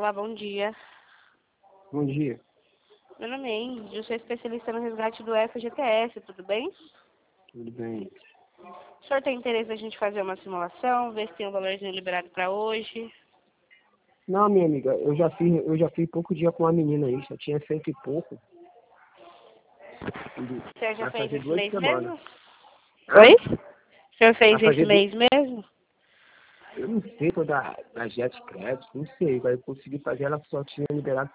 Olá, bom dia. Bom dia. Meu nome é Ingrid, eu sou especialista no resgate do FGTS, tudo bem? Tudo bem? O senhor tem interesse em a gente fazer uma simulação, ver se tem um valorzinho liberado para hoje? Não, minha amiga, eu já fiz pouco dia com a menina aí, só tinha 100 e pouco. O senhor já Vai fez fazer esse 2 mês semanas. mesmo? Hã? Oi? O senhor Vai fez esse fazer mês mesmo? Eu não sei, foi da Jet Crédito, não sei, vai conseguir fazer, ela só tinha liberado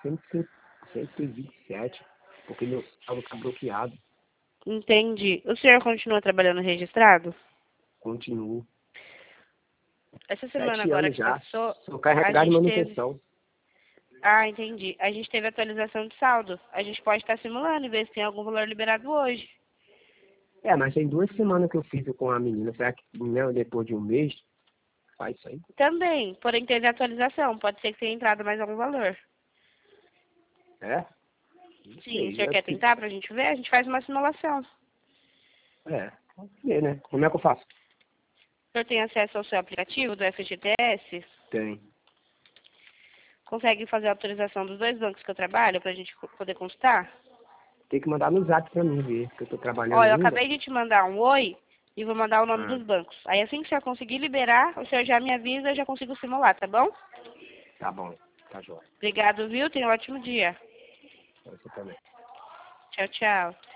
127, porque meu saldo tá bloqueado. Entendi. O senhor continua trabalhando registrado? Continuo. Essa semana 7 agora anos que já. passou, Sou a carregado de gente teve... manutenção. Ah, entendi. A gente teve atualização de saldo. A gente pode estar simulando e ver se tem algum valor liberado hoje. É, mas tem 2 semanas que eu fiz com a menina. Será que, né, depois de um mês, faz isso aí? Também, porém teve atualização. Pode ser que tenha entrado mais algum valor. É? Não Sim, o sei. senhor quer tentar pra gente ver? A gente faz uma simulação. Pode ser, né? Como é que eu faço? O senhor tem acesso ao seu aplicativo do FGTS? Tem. Consegue fazer a autorização dos dois bancos que eu trabalho pra gente poder consultar? Tem que mandar no zap pra mim ver, porque eu tô trabalhando Ó, eu ainda. acabei de te mandar um oi e vou mandar o nome Ah, dos bancos. Aí assim que o senhor conseguir liberar, o senhor já me avisa e eu já consigo simular, tá bom? tá bom. Tá jóia. Obrigado, viu? Tenha um ótimo dia. Você também. Tchau, tchau.